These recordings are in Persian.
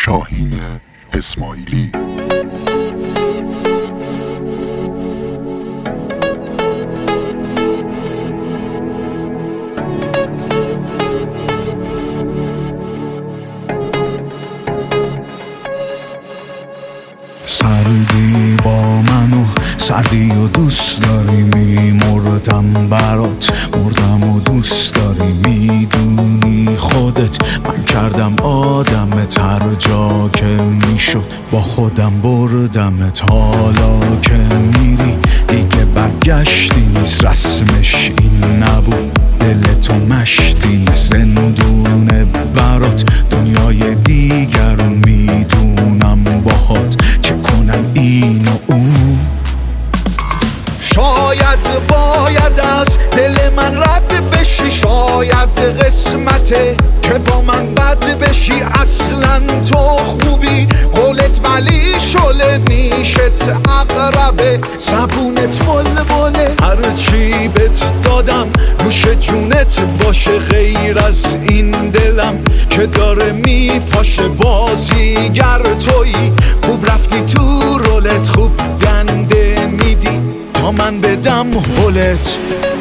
شاهین اسماعیلی. سردی با منو سردی و دوست داری، میمردم برات مردم و دوست داری، میدونی خودت من کردم آدمت، هر جا که میشد با خودم بردمت، حالا که میری دیگه برگشتی نیست، رسمش این نبود دلتو مشتی نیست، زندونه برات دنیای دیگر رو میدونم باهات چه کنم این و اون. شاید باید از دل من رد بشی، شاید قسمته که با من بد بشی، اصلا تو خوبی قولت ولی شله نیشت اقربه، زبونت بلبله، هرچی بهت دادم گوش جونت باشه، غیر از این دلم که داره میپاشه، بازیگر تویی خوب رفتی تو رولت، خوب دنده میدی تا من بدم هولت.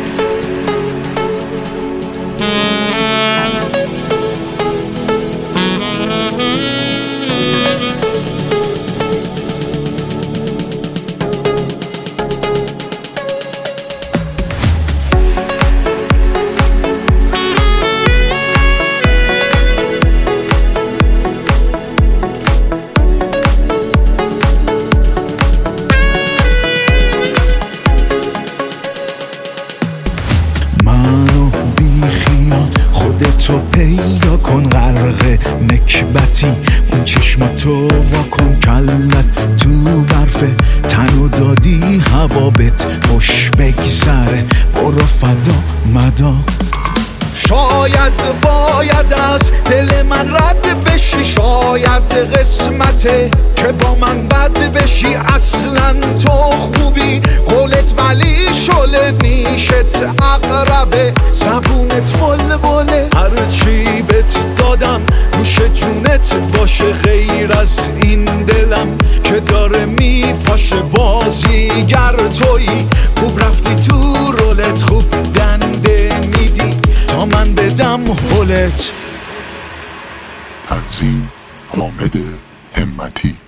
خودتو پیدا کن غرق نکبتی، اون چشماتو واکن کلت تو برفه، تنو دادی هوا بهت خوش بگذره، برو فدا مدا. شاید باید از دل من رد بشی، شاید قسمته که با من بد بشی، اصلا تو خوبی قولت ولی شله نیشت اقربه، زبونت بلبله، هرچی بهت دادم گوش جونت باشه، غیر از این دلم که داره میپاشه، بازیگر تویی خوب رفتی تو رولت، خوب دنده میدی تا من بدم هولت. تنظیم حامد همتی.